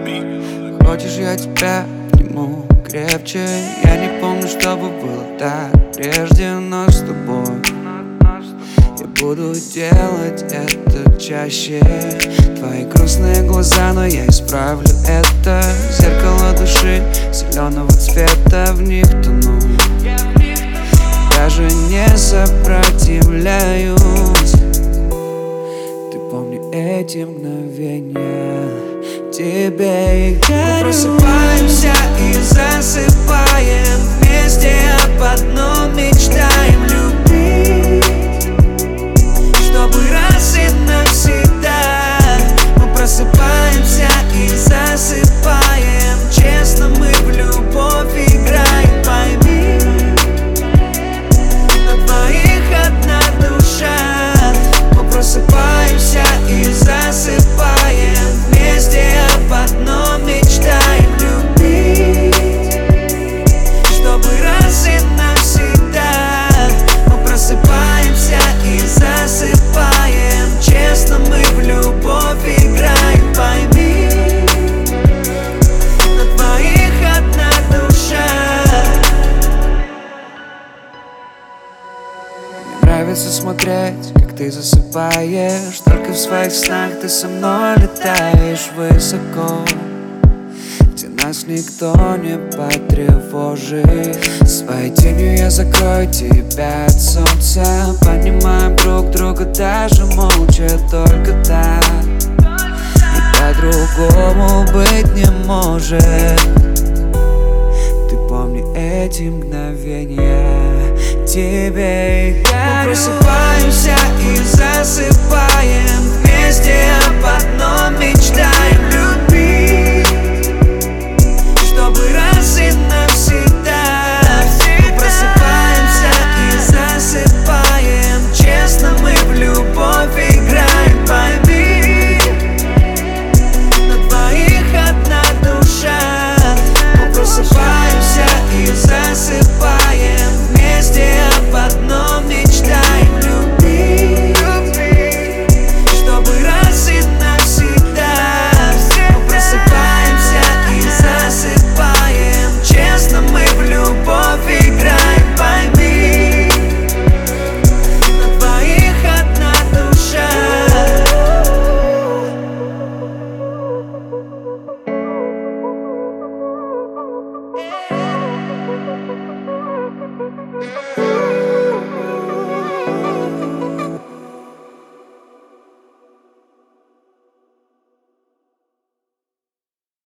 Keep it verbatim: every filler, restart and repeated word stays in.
Хочешь, я тебя обниму крепче? Я не помню, чтобы было так прежде, но с тобой я буду делать это чаще. Твои грустные глаза, но я исправлю это. Зеркало души зеленого цвета, в них тону. Даже не сопротивляюсь. Ты помни эти мгновения, тебе их дарю. Мы просыпаемся и засыпаем вместе, об одном мечтаем любить, чтобы раз и навсегда. Мы просыпаемся и засыпаем, честно мы в любовь играем, пойми. На двоих одна душа. Мы просыпаемся и засыпаем вместе, об одном мечтаем любить, чтобы раз и навсегда. Мы просыпаемся и засыпаем, честно мы в любовь играем, пойми. На двоих одна душа. Мне нравится смотреть, как ты засыпаешь. Только в своих снах ты со мной летаешь высоко, где нас никто не потревожит. Своей тенью я закрою тебя от солнца. Понимаем друг друга даже молча, только так. И по-другому быть не может. Ты помни эти мгновения, тебе их дарю. Мы просыпаемся и засыпаем вместе, об одном